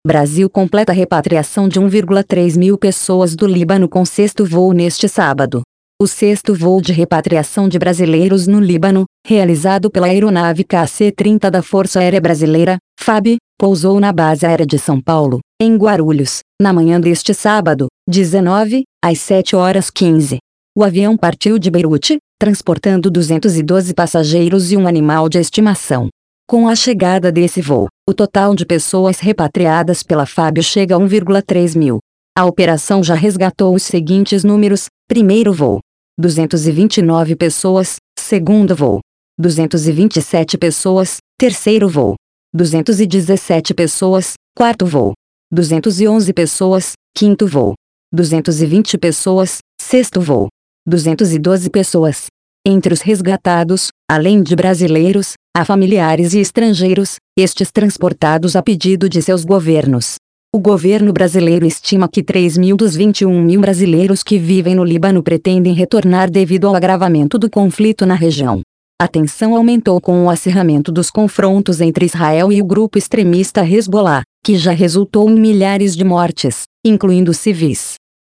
Brasil completa a repatriação de 1,3 mil pessoas do Líbano com sexto voo neste sábado. O sexto voo de repatriação de brasileiros no Líbano, realizado pela aeronave KC-30 da Força Aérea Brasileira, FAB, pousou na Base Aérea de São Paulo, em Guarulhos, na manhã deste sábado, 19, às 7h15. O avião partiu de Beirute, transportando 212 passageiros e um animal de estimação. Com a chegada desse voo, o total de pessoas repatriadas pela FAB chega a 1,3 mil. A operação já resgatou os seguintes números: primeiro voo, 229 pessoas, segundo voo, 227 pessoas, terceiro voo, 217 pessoas, quarto voo, 211 pessoas, quinto voo, 220 pessoas, sexto voo, 212 pessoas. Entre os resgatados, além de brasileiros, há familiares e estrangeiros, estes transportados a pedido de seus governos. O governo brasileiro estima que 3.000 dos 21 mil brasileiros que vivem no Líbano pretendem retornar devido ao agravamento do conflito na região. A tensão aumentou com o acirramento dos confrontos entre Israel e o grupo extremista Hezbollah, que já resultou em milhares de mortes, incluindo civis.